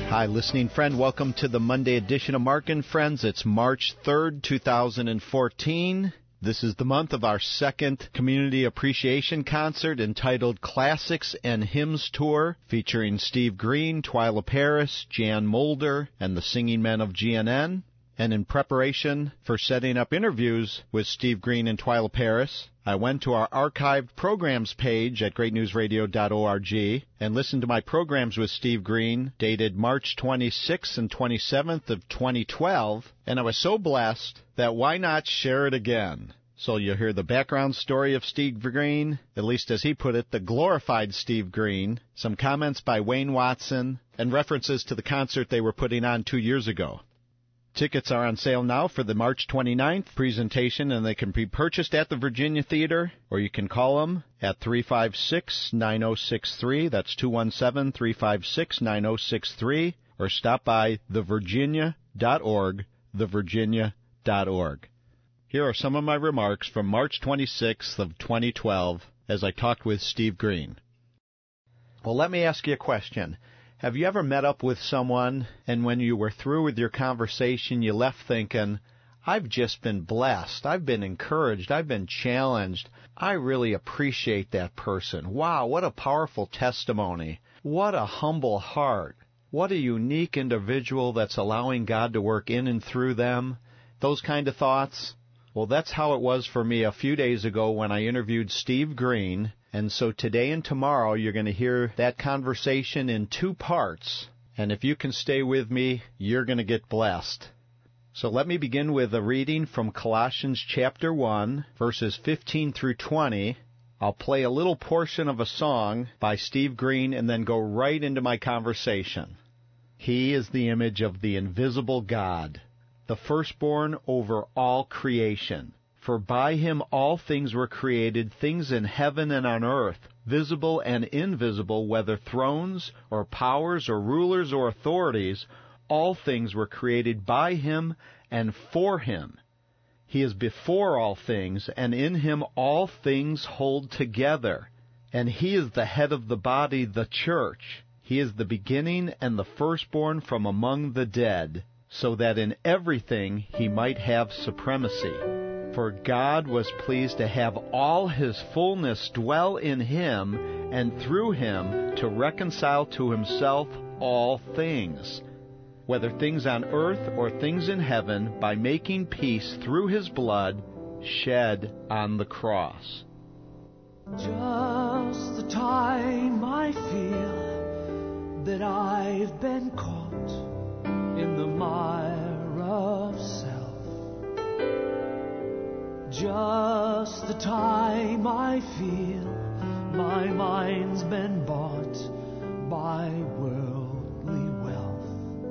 Hi, listening friend. Welcome to the Monday edition of Mark and Friends. It's March 3rd, 2014. This is the month of our second Community Appreciation Concert entitled Classics and Hymns Tour, featuring Steve Green, Twyla Paris, Jan Mulder, and the Singing Men of GNN. And in preparation for setting up interviews with Steve Green and Twyla Paris, I went to our archived programs page at greatnewsradio.org and listened to my programs with Steve Green, dated March 26th and 27th of 2012, and I was so blessed that why not share it again? So you'll hear the background story of Steve Green, at least as he put it, the glorified Steve Green, some comments by Wayne Watson, and references to the concert they were putting on 2 years ago. Tickets are on sale now for the March 29th presentation, and they can be purchased at the Virginia Theater, or you can call them at 356-9063. That's 217-356-9063, or stop by thevirginia.org, thevirginia.org. Here are some of my remarks from March 26th of 2012 as I talked with Steve Green. Well, let me ask you a question. Have you ever met up with someone, and when you were through with your conversation, you left thinking, I've just been blessed, I've been encouraged, I've been challenged, I really appreciate that person. Wow, what a powerful testimony. What a humble heart. What a unique individual that's allowing God to work in and through them. Those kind of thoughts. Well, that's how it was for me a few days ago when I interviewed Steve Green. And so today and tomorrow you're going to hear that conversation in two parts. And if you can stay with me, you're going to get blessed. So let me begin with a reading from Colossians chapter 1, verses 15 through 20. I'll play a little portion of a song by Steve Green and then go right into my conversation. He is the image of the invisible God, the firstborn over all creation. For by him all things were created, things in heaven and on earth, visible and invisible, whether thrones or powers or rulers or authorities, all things were created by him and for him. He is before all things, and in him all things hold together. And he is the head of the body, the church. He is the beginning and the firstborn from among the dead, so that in everything he might have supremacy. For God was pleased to have all his fullness dwell in him, and through him to reconcile to himself all things, whether things on earth or things in heaven, by making peace through his blood shed on the cross. Just the time I feel that I've been caught in the mire of self. Just the time I feel my mind's been bought by worldly wealth.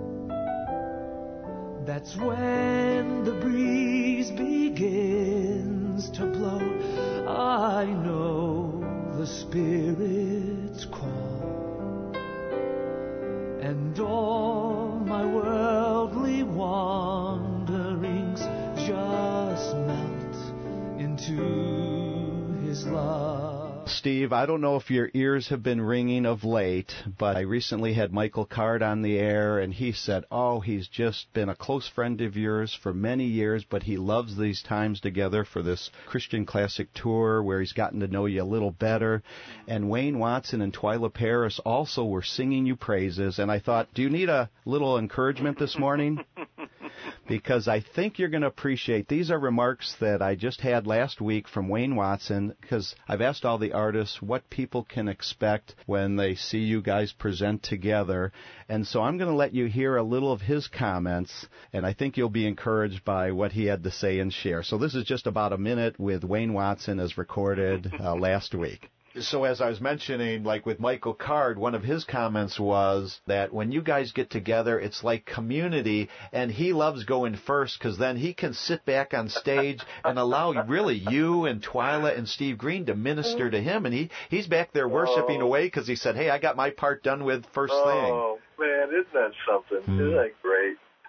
That's when the breeze begins to blow. I know the Spirit's call, and all my worldly wanderings just melt into his love. Steve, I don't know if your ears have been ringing of late, but I recently had Michael Card on the air, and he said, he's just been a close friend of yours for many years, but he loves these times together for this Christian Classic Tour where he's gotten to know you a little better. And Wayne Watson and Twyla Paris also were singing you praises, and I thought, do you need a little encouragement this morning? Because I think you're going to appreciate. These are remarks that I just had last week from Wayne Watson, because I've asked all the artists what people can expect when they see you guys present together. And so I'm going to let you hear a little of his comments, and I think you'll be encouraged by what he had to say and share. So this is just about a minute with Wayne Watson as recorded last week. So as I was mentioning, like with Michael Card, one of his comments was that when you guys get together, it's like community, and he loves going first because then he can sit back on stage and allow really you and Twyla and Steve Green to minister to him, and he's back there worshiping away because he said, hey, I got my part done with first thing. Oh, man, isn't that something? Isn't that great?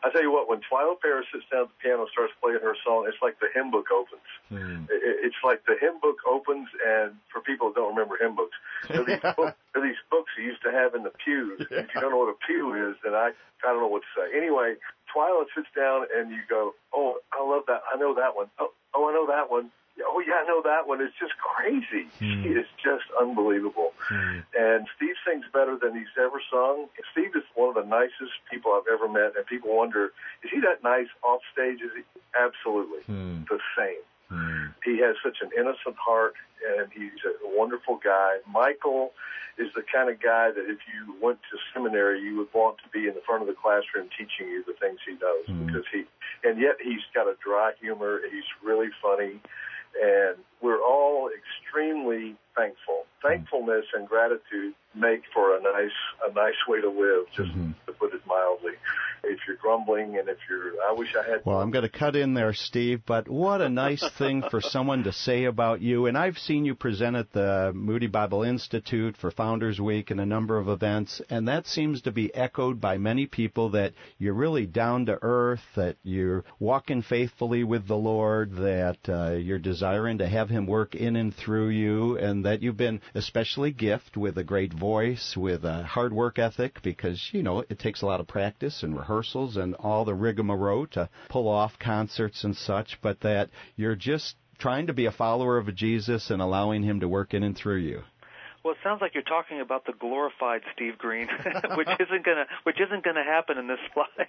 I tell you what, when Twyla Paris sits down at the piano and starts playing her song, it's like the hymn book opens. It's like the hymn book opens, and for people that don't remember hymn books, they're these books you used to have in the pews. Yeah. If you don't know what a pew is, then I don't know what to say. Anyway, Twyla sits down, and you go, oh, I love that. I know that one. Oh, I know that one. Oh, yeah, I know that one. It's just crazy. She is just unbelievable. And Steve sings better than he's ever sung. Steve is one of the nicest people I've ever met, and people wonder, is he that nice off stage? Is he? Absolutely the same. He has such an innocent heart, and he's a wonderful guy. Michael is the kind of guy that if you went to seminary, you would want to be in the front of the classroom teaching you the things he does, because and yet he's got a dry humor. He's really funny. And we're all extremely thankful. Thankfulness and gratitude make for a nice way to live, just to put it mildly. If you're grumbling and if you're, I wish I had... Well, I'm going to cut in there, Steve, but what a nice thing for someone to say about you. And I've seen you present at the Moody Bible Institute for Founders Week and a number of events, and that seems to be echoed by many people, that you're really down to earth, that you're walking faithfully with the Lord, that you're desiring to have Him work in and through you, and that you've been especially gifted with a great voice, with a hard work ethic, because, you know, it takes a lot of practice and rehearsals and all the rigmarole to pull off concerts and such, but that you're just trying to be a follower of Jesus and allowing Him to work in and through you. Well, it sounds like you're talking about the glorified Steve Green, which isn't gonna happen in this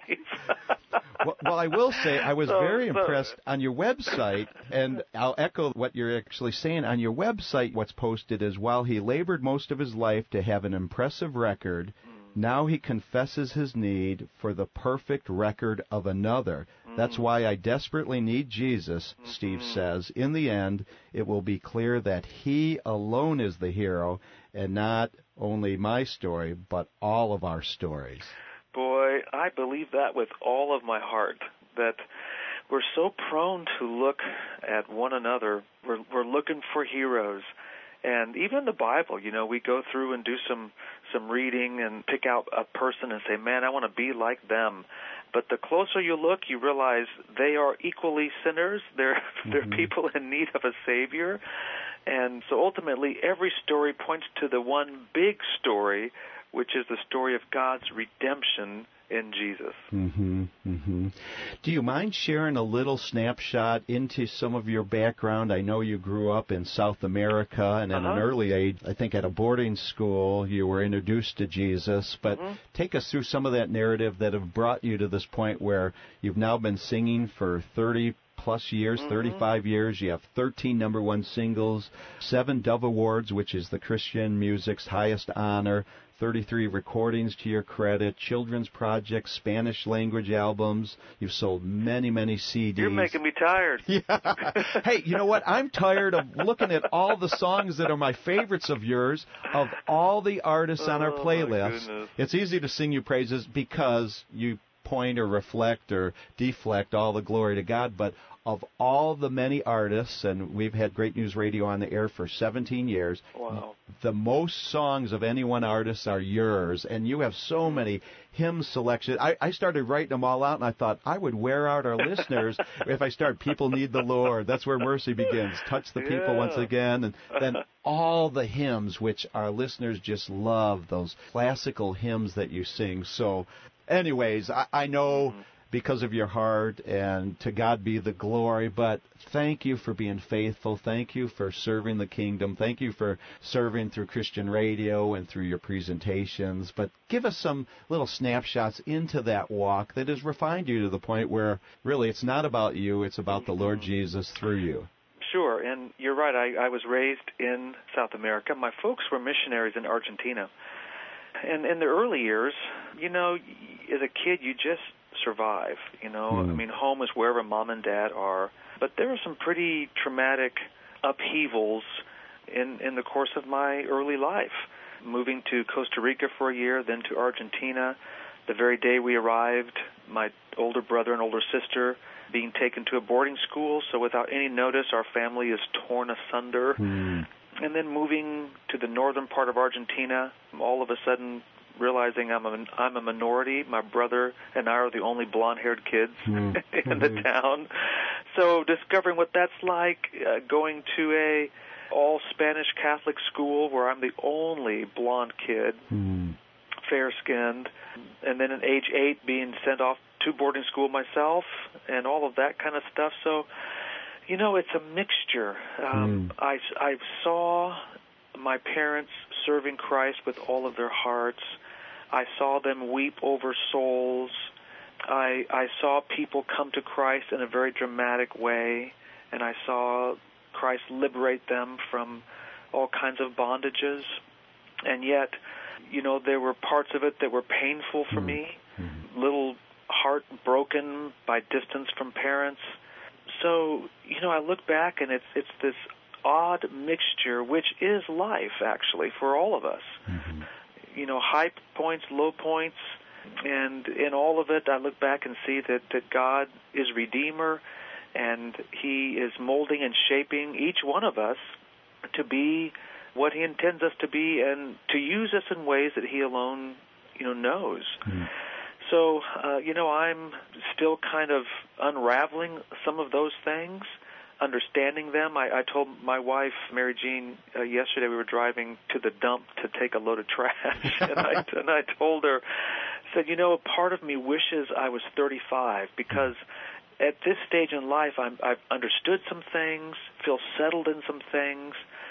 life. Well, I will say I was very impressed on your website, and I'll echo what you're actually saying. On your website, what's posted is, while he labored most of his life to have an impressive record, now he confesses his need for the perfect record of another. That's why I desperately need Jesus, Steve says. In the end, it will be clear that He alone is the hero, and not only my story, but all of our stories. Boy, I believe that with all of my heart, that we're so prone to look at one another. We're looking for heroes. And even in the Bible, you know, we go through and do some reading and pick out a person and say, man, I want to be like them. But the closer you look, you realize they are equally sinners. They're people in need of a Savior. And so ultimately, every story points to the one big story, which is the story of God's redemption in Jesus. Do you mind sharing a little snapshot into some of your background? I know you grew up in South America, and at an early age, I think at a boarding school, you were introduced to Jesus. But take us through some of that narrative that have brought you to this point where you've now been singing for 30-plus years, 35 years. You have 13 number one singles, 7 Dove Awards, which is the Christian music's highest honor, 33 recordings to your credit, children's projects, Spanish language albums. You've sold many, many CDs. You're making me tired. Yeah. Hey, you know what? I'm tired of looking at all the songs that are my favorites of yours, of all the artists on our playlist. It's easy to sing you praises because you point or reflect or deflect all the glory to God, but of all the many artists, and we've had Great News Radio on the air for 17 years, the most songs of any one artist are yours, and you have so many hymn selections. I started writing them all out, and I thought I would wear out our listeners if I start People Need the Lord. That's where mercy begins. Touch the people once again, and then all the hymns, which our listeners just love, those classical hymns that you sing. So anyways, I know because of your heart, and to God be the glory, but thank you for being faithful. Thank you for serving the kingdom. Thank you for serving through Christian radio and through your presentations. But give us some little snapshots into that walk that has refined you to the point where really it's not about you, it's about the Lord Jesus through you. Sure, and you're right. I was raised in South America. My folks were missionaries in Argentina. And in the early years, you know, as a kid, you just survive, you know. I mean, home is wherever mom and dad are. But there were some pretty traumatic upheavals in the course of my early life. Moving to Costa Rica for a year, then to Argentina. The very day we arrived, my older brother and older sister being taken to a boarding school, so without any notice, our family is torn asunder. And then moving to the northern part of Argentina, all of a sudden, realizing I'm a minority. My brother and I are the only blonde-haired kids in the town. So discovering what that's like, going to a all-Spanish Catholic school where I'm the only blonde kid, fair-skinned, and then at age 8 being sent off to boarding school myself and all of that kind of stuff. So, it's a mixture. I saw my parents serving Christ with all of their hearts. I saw them weep over souls. I saw people come to Christ in a very dramatic way, and I saw Christ liberate them from all kinds of bondages. And yet, there were parts of it that were painful for me, little heart broken by distance from parents. So, I look back and it's this odd mixture, which is life, actually, for all of us. High points, low points, and in all of it, I look back and see that God is Redeemer, and He is molding and shaping each one of us to be what He intends us to be and to use us in ways that He alone, knows. So, I'm still kind of unraveling some of those things, understanding them. I told my wife, Mary Jean, yesterday we were driving to the dump to take a load of trash, and I told her, said, part of me wishes I was 35 because at this stage in life I've understood some things, feel settled in some things,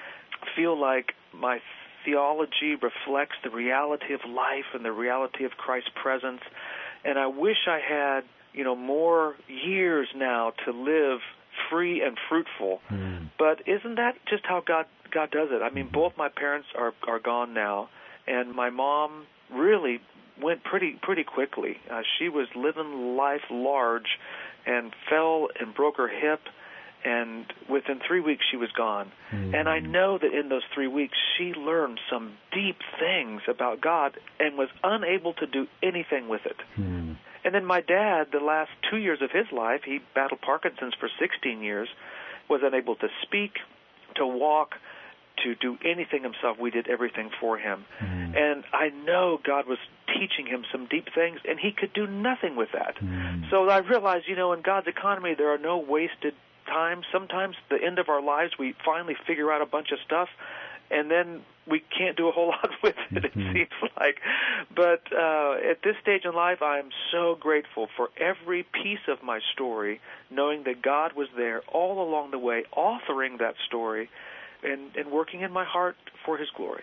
feel like my theology reflects the reality of life and the reality of Christ's presence, and I wish I had, more years now to live free and fruitful. But isn't that just how God does it? I mean, both my parents are gone now, and my mom really went pretty quickly. She was living life large and fell and broke her hip, and within 3 weeks she was gone. And I know that in those 3 weeks she learned some deep things about God and was unable to do anything with it. And then my dad, the last 2 years of his life, he battled Parkinson's for 16 years, was unable to speak, to walk, to do anything himself. We did everything for him. And I know God was teaching him some deep things, and he could do nothing with that. So I realized, in God's economy, there are no wasted times. Sometimes the end of our lives, we finally figure out a bunch of stuff, and then we can't do a whole lot with it, it seems like. But at this stage in life, I'm so grateful for every piece of my story, knowing that God was there all along the way, authoring that story, and working in my heart for His glory.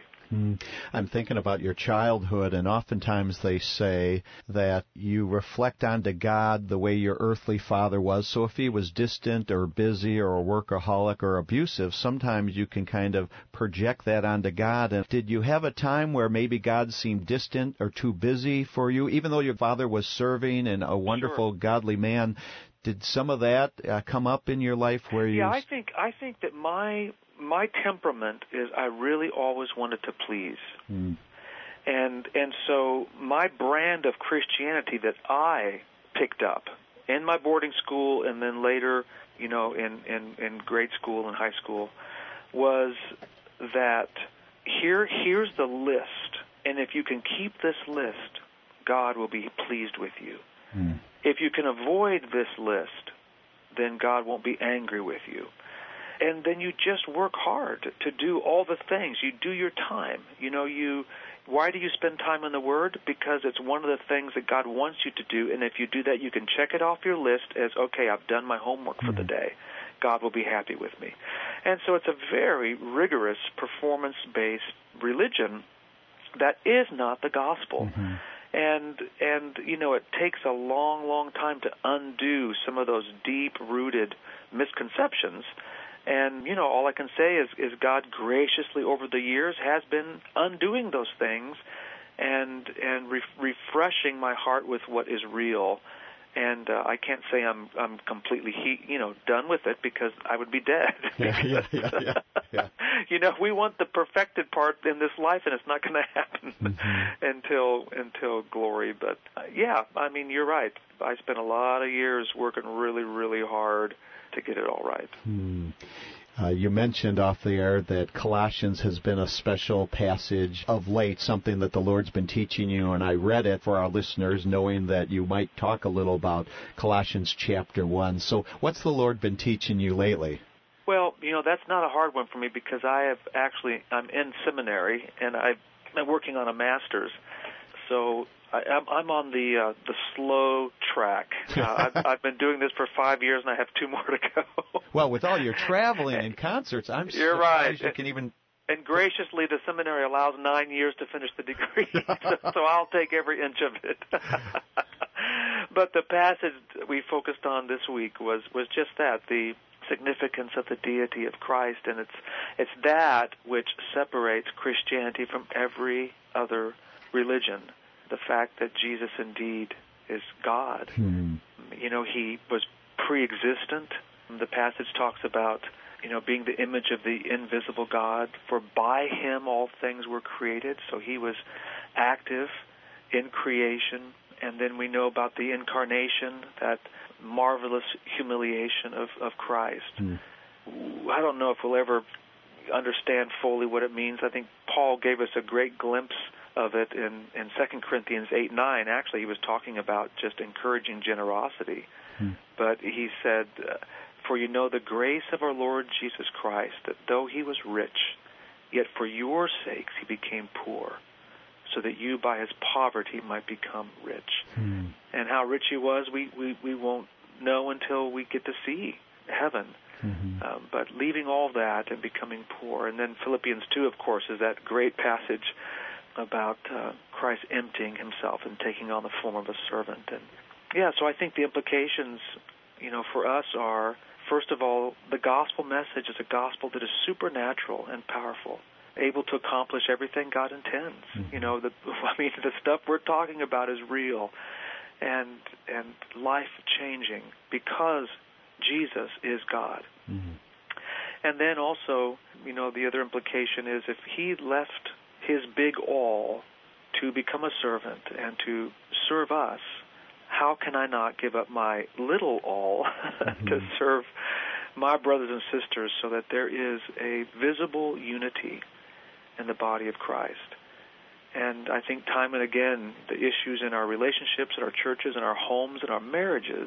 I'm thinking about your childhood, and oftentimes they say that you reflect onto God the way your earthly father was. So if he was distant or busy or a workaholic or abusive, sometimes you can kind of project that onto God. And did you have a time where maybe God seemed distant or too busy for you, even though your father was serving and a wonderful, godly man? Did some of that come up in your life where you... Yeah, I think that my temperament is I really always wanted to please. And so my brand of Christianity that I picked up in my boarding school and then later, in grade school and high school was that here's the list, and if you can keep this list, God will be pleased with you. If you can avoid this list, then God won't be angry with you. And then you just work hard to do all the things. You do your time. Why do you spend time in the Word? Because it's one of the things that God wants you to do, and if you do that, you can check it off your list as, okay, I've done my homework for the day. God will be happy with me. And so it's a very rigorous, performance-based religion that is not the gospel. And it takes a long, long time to undo some of those deep-rooted misconceptions. And, all I can say is God graciously over the years has been undoing those things and refreshing my heart with what is real. And I can't say I'm completely done with it because I would be dead. Yeah. We want the perfected part in this life, and it's not going to happen until glory. But you're right. I spent a lot of years working really, really hard to get it all right. You mentioned off the air that Colossians has been a special passage of late, something that the Lord's been teaching you, and I read it for our listeners, knowing that you might talk a little about Colossians chapter 1. So what's the Lord been teaching you lately? Well, that's not a hard one for me because I'm in seminary, and I'm working on a master's. So I'm on the slow track. I've been doing this for 5 years, and I have 2 more to go. Well, with all your traveling and concerts, I'm You're surprised right. you can even... And graciously, the seminary allows 9 years to finish the degree, so I'll take every inch of it. But the passage we focused on this week was just that, the significance of the deity of Christ, and it's that which separates Christianity from every other religion, the fact that Jesus indeed is God. He was pre-existent. The passage talks about, being the image of the invisible God, for by him all things were created. So he was active in creation. And then we know about the incarnation, that marvelous humiliation of Christ. I don't know if we'll ever understand fully what it means. I think Paul gave us a great glimpse of it in 2 Corinthians 8:9. Actually, he was talking about just encouraging generosity. But he said, for you know the grace of our Lord Jesus Christ, that though he was rich, yet for your sakes he became poor, so that you by his poverty might become rich. And how rich he was, we won't know until we get to see heaven. But leaving all that and becoming poor. And then Philippians 2, of course, is that great passage about Christ emptying himself and taking on the form of a servant. And so I think the implications, for us are, first of all, the gospel message is a gospel that is supernatural and powerful, able to accomplish everything God intends. The stuff we're talking about is real and life-changing because Jesus is God. And then also, the other implication is if he left his big all to become a servant and to serve us, how can I not give up my little all to serve my brothers and sisters so that there is a visible unity in the body of Christ? And I think time and again, the issues in our relationships, in our churches, in our homes, in our marriages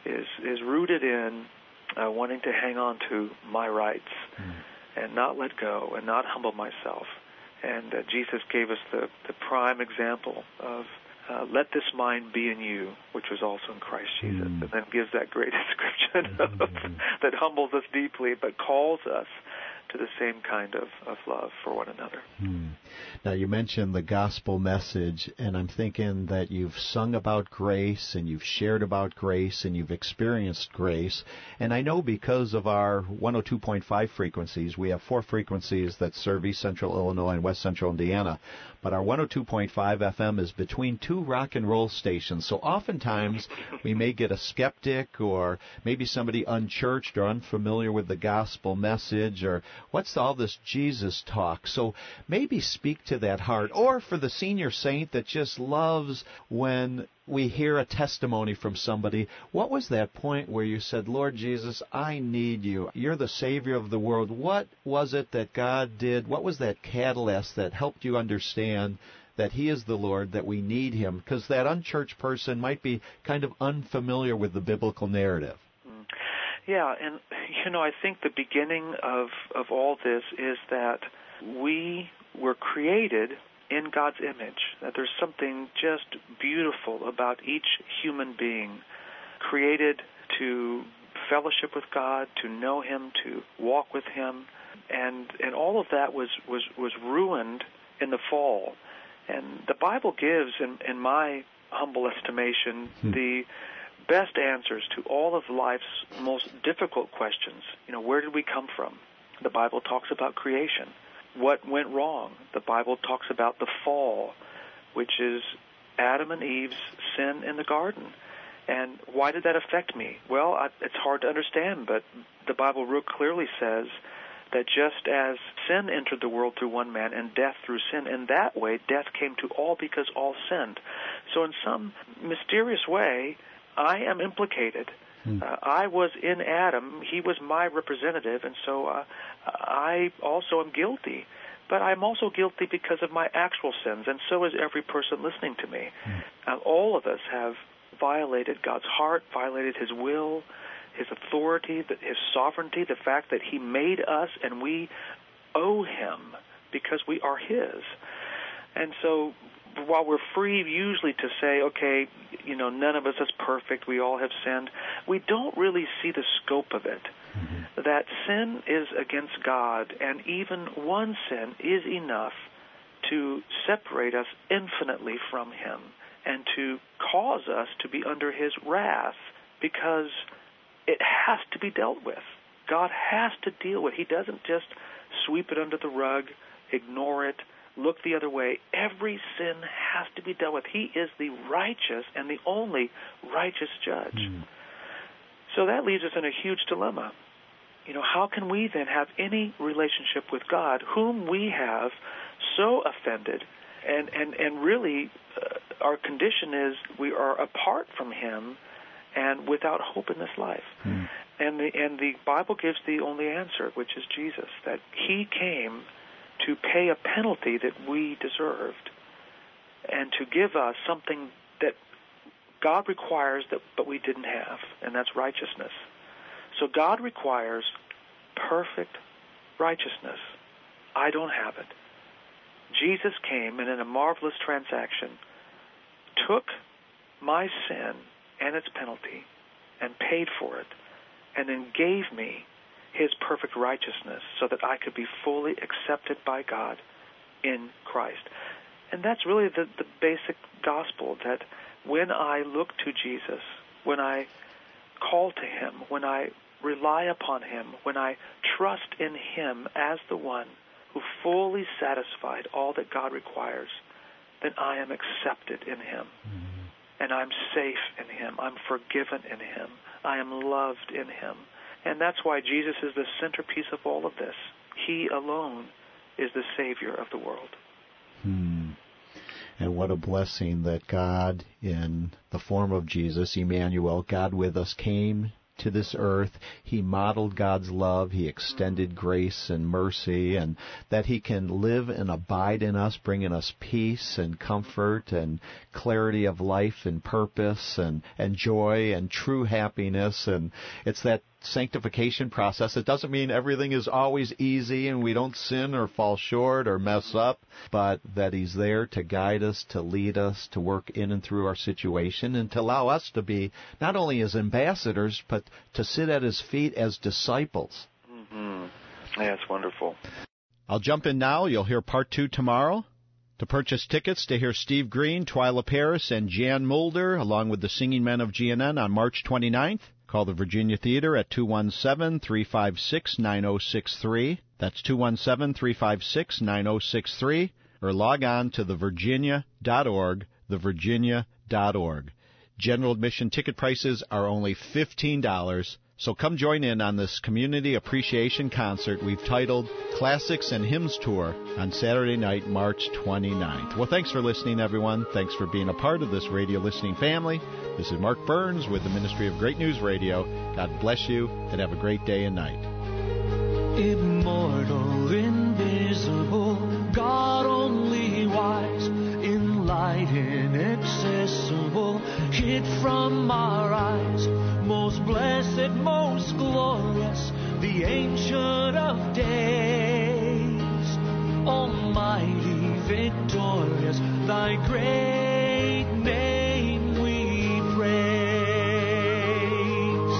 is rooted in wanting to hang on to my rights and not let go and not humble myself. And Jesus gave us the prime example of let this mind be in you, which was also in Christ Jesus. And then gives that great description that humbles us deeply but calls us to the same kind of love for one another. Now, you mentioned the gospel message, and I'm thinking that you've sung about grace, and you've shared about grace, and you've experienced grace. And I know because of our 102.5 frequencies, we have 4 frequencies that serve East Central Illinois and West Central Indiana. But our 102.5 FM is between 2 rock and roll stations. So oftentimes we may get a skeptic or maybe somebody unchurched or unfamiliar with the gospel message or what's all this Jesus talk. So maybe speak to that heart. Or for the senior saint that just loves when we hear a testimony from somebody, what was that point where you said, Lord Jesus, I need you. You're the Savior of the world. What was it that God did? What was that catalyst that helped you understand that he is the Lord, that we need him? Because that unchurched person might be kind of unfamiliar with the biblical narrative. Yeah, and, I think the beginning of all this is that we were created in God's image, that there's something just beautiful about each human being, created to fellowship with God, to know him, to walk with him, and all of that was ruined in the fall. And the Bible gives, in my humble estimation, the best answers to all of life's most difficult questions. Where did we come from? The Bible talks about creation. What went wrong? The Bible talks about the fall, which is Adam and Eve's sin in the garden. And why did that affect me? Well, it's hard to understand, but the Bible real clearly says that just as sin entered the world through one man and death through sin, in that way death came to all because all sinned. So in some mysterious way, I am implicated I was in Adam. He was my representative, and so I also am guilty. But I'm also guilty because of my actual sins, and so is every person listening to me. All of us have violated God's heart, violated His will, His authority, His sovereignty, the fact that He made us and we owe Him because we are His. And so while we're free usually to say, okay, none of us is perfect, we all have sinned, we don't really see the scope of it. That sin is against God, and even one sin is enough to separate us infinitely from Him and to cause us to be under His wrath, because it has to be dealt with. God has to deal with it. He doesn't just sweep it under the rug, ignore it, look the other way. Every sin has to be dealt with. He is the righteous and the only righteous judge. So that leaves us in a huge dilemma. How can we then have any relationship with God, whom we have so offended, and really our condition is we are apart from Him and without hope in this life. And the Bible gives the only answer, which is Jesus, that He came to pay a penalty that we deserved and to give us something that God requires but we didn't have, and that's righteousness. So God requires perfect righteousness. I don't have it. Jesus came and in a marvelous transaction took my sin and its penalty and paid for it, and then gave me His perfect righteousness so that I could be fully accepted by God in Christ. And that's really the basic gospel, that when I look to Jesus, when I call to Him, when I rely upon Him, when I trust in Him as the one who fully satisfied all that God requires, then I am accepted in Him. And I'm safe in Him. I'm forgiven in Him. I am loved in Him. And that's why Jesus is the centerpiece of all of this. He alone is the Savior of the world. And what a blessing that God, in the form of Jesus, Emmanuel, God with us, came to this earth. He modeled God's love. He extended grace and mercy, and that He can live and abide in us, bringing us peace and comfort and clarity of life and purpose and joy and true happiness. And it's that sanctification process. It doesn't mean everything is always easy and we don't sin or fall short or mess up, but that He's there to guide us, to lead us, to work in and through our situation, and to allow us to be not only His ambassadors, but to sit at His feet as disciples. Yeah, it's wonderful. I'll jump in now. You'll hear part 2 tomorrow. To purchase tickets to hear Steve Green, Twyla Paris, and Jan Mulder, along with the Singing Men of GNN on March 29th, call the Virginia Theater at 217-356-9063. That's 217-356-9063. Or log on to thevirginia.org, thevirginia.org. General admission ticket prices are only $15, so come join in on this community appreciation concert we've titled Classics and Hymns Tour on Saturday night, March 29th. Well, thanks for listening, everyone. Thanks for being a part of this radio listening family. This is Mark Burns with the Ministry of Great News Radio. God bless you, and have a great day and night. Immortal, invisible, God only wise, in light inaccessible, hid from our eyes, most blessed, most glorious, the Ancient of Days, Almighty, victorious, Thy great name we praise.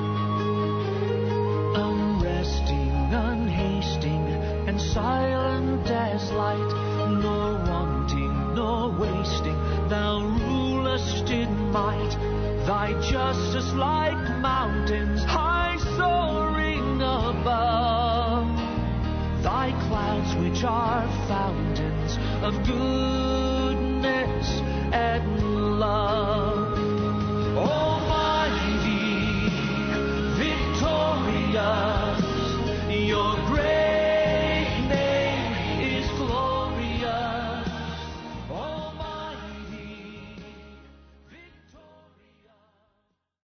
Unresting, unhasting, and silent as light, nor wanting, nor wasting, Thou rulest in might, Thy justice like mountains, high soaring above, Thy clouds which are fountains of goodness and love.